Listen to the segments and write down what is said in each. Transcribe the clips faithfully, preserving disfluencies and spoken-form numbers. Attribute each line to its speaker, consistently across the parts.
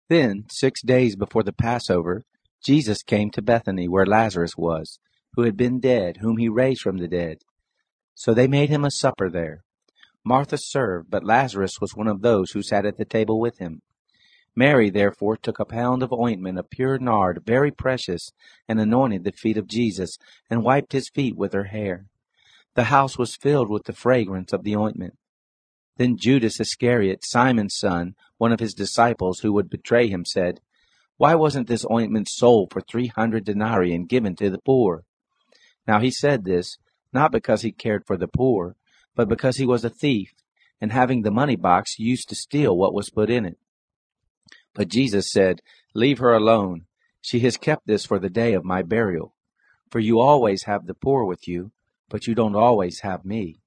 Speaker 1: Then, six days before the Passover, Jesus came to Bethany, where Lazarus was, who had been dead, whom he raised from the dead. So they made him a supper there. Martha served, but Lazarus was one of those who sat at the table with him. Mary therefore took a pound of ointment of pure nard, very precious, and anointed the feet of Jesus, and wiped his feet with her hair. The house was filled with the fragrance of the ointment. Then Judas Iscariot, Simon's son, one of his disciples who would betray him, said, "Why wasn't this ointment sold for three hundred denarii and given to the poor?" Now he said this, not because he cared for the poor, but because he was a thief, and having the money box used to steal what was put in it. But Jesus said, "Leave her alone. She has kept this for the day of my burial. For you always have the poor with you, but you don't always have me."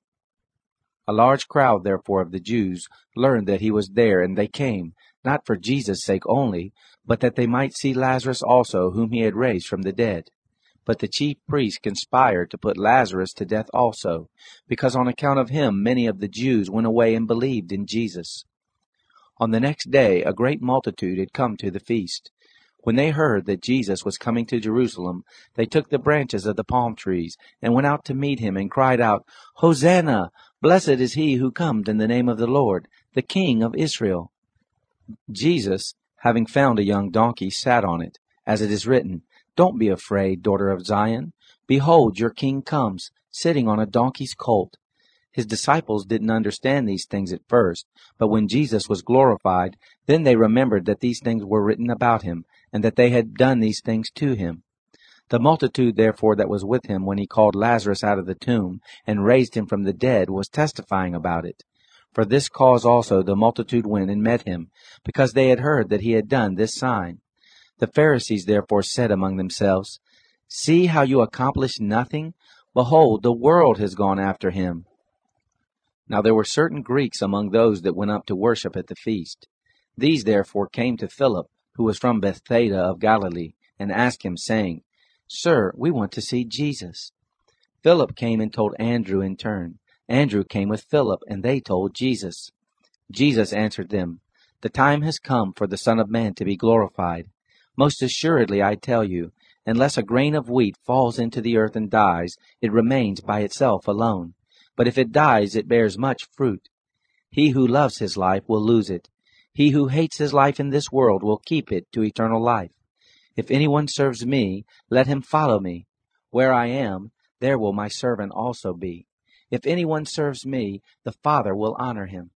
Speaker 1: A large crowd, therefore, of the Jews learned that he was there, and they came, not for Jesus' sake only, but that they might see Lazarus also, whom he had raised from the dead. But the chief priests conspired to put Lazarus to death also, because on account of him many of the Jews went away and believed in Jesus. On the next day a great multitude had come to the feast. When they heard that Jesus was coming to Jerusalem, they took the branches of the palm trees, and went out to meet him, and cried out, "Hosanna! Blessed is he who comes in the name of the Lord, the King of Israel." Jesus, having found a young donkey, sat on it, as it is written, "Don't be afraid, daughter of Zion. Behold, your king comes, sitting on a donkey's colt." His disciples didn't understand these things at first, but when Jesus was glorified, then they remembered that these things were written about him, and that they had done these things to him. The multitude therefore that was with him when he called Lazarus out of the tomb, and raised him from the dead, was testifying about it. For this cause also the multitude went and met him, because they had heard that he had done this sign. The Pharisees therefore said among themselves, "See how you accomplish nothing? Behold, the world has gone after him." Now there were certain Greeks among those that went up to worship at the feast. These therefore came to Philip, who was from Bethsaida of Galilee, and asked him, saying, "Sir, we want to see Jesus." Philip came and told Andrew in turn. Andrew came with Philip, and they told Jesus. Jesus answered them, "The time has come for the Son of Man to be glorified. Most assuredly I tell you, unless a grain of wheat falls into the earth and dies, it remains by itself alone. But if it dies, it bears much fruit. He who loves his life will lose it. He who hates his life in this world will keep it to eternal life. If anyone serves me, let him follow me. Where I am, there will my servant also be. If anyone serves me, the Father will honor him.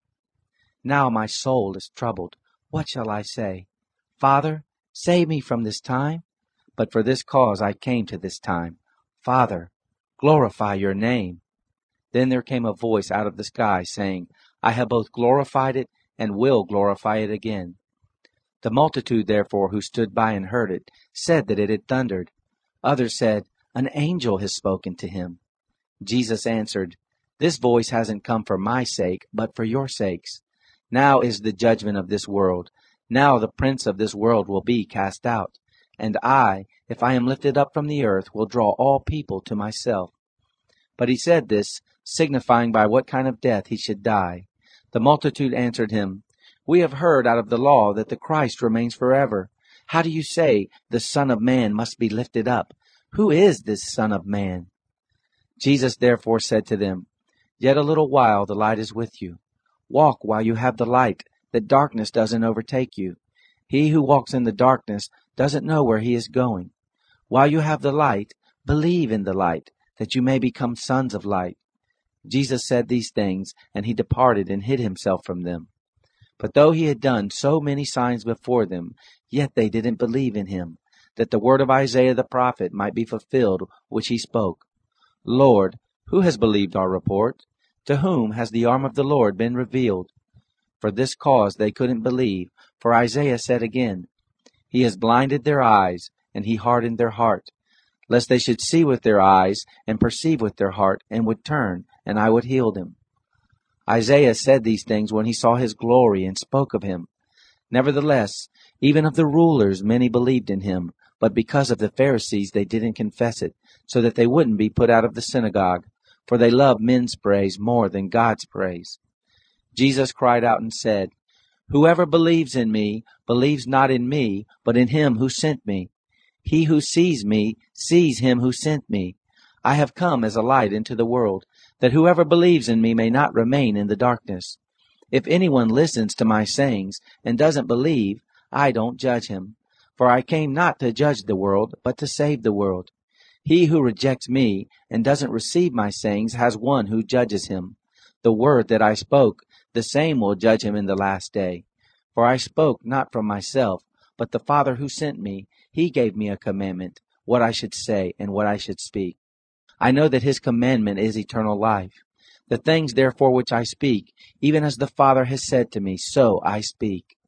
Speaker 1: Now my soul is troubled. What shall I say? Father, save me from this time? But for this cause I came to this time. Father, glorify your name." Then there came a voice out of the sky, saying, "I have both glorified it, and will glorify it again." The multitude therefore who stood by and heard it, said that it had thundered. Others said, "An angel has spoken to him." Jesus answered, "This voice hasn't come for my sake, but for your sakes. Now is the judgment of this world. Now the prince of this world will be cast out. And I, if I am lifted up from the earth, will draw all people to myself." But he said this, signifying by what kind of death he should die. The multitude answered him, "We have heard out of the law that the Christ remains forever. How do you say, the Son of Man must be lifted up? Who is this Son of Man?" Jesus therefore said to them, "Yet a little while the light is with you. Walk while you have the light, that darkness doesn't overtake you. He who walks in the darkness doesn't know where he is going. While you have the light, believe in the light, that you may become sons of light." Jesus said these things, and he departed and hid himself from them. But though he had done so many signs before them, yet they didn't believe in him, that the word of Isaiah the prophet might be fulfilled, which he spoke. "Lord, who has believed our report? To whom has the arm of the Lord been revealed?" For this cause they couldn't believe, for Isaiah said again, "He has blinded their eyes, and he hardened their heart, lest they should see with their eyes, and perceive with their heart, and would turn, and I would heal them." Isaiah said these things when he saw his glory, and spoke of him. Nevertheless, even of the rulers many believed in him, but because of the Pharisees they didn't confess it, so that they wouldn't be put out of the synagogue, for they love men's praise more than God's praise. Jesus cried out and said, Whoever believes in me believes not in me, but in him who sent me. He who sees me sees him who sent me. I have come as a light into the world, that whoever believes in me may not remain in the darkness. If anyone listens to my sayings and doesn't believe, I don't judge him. For I came not to judge the world, but to save the world. He who rejects me and doesn't receive my sayings has one who judges him. The word that I spoke, the same will judge him in the last day. For I spoke not from myself, but the Father who sent me, he gave me a commandment, what I should say and what I should speak. I know that his commandment is eternal life. The things therefore which I speak, even as the Father has said to me, so I speak.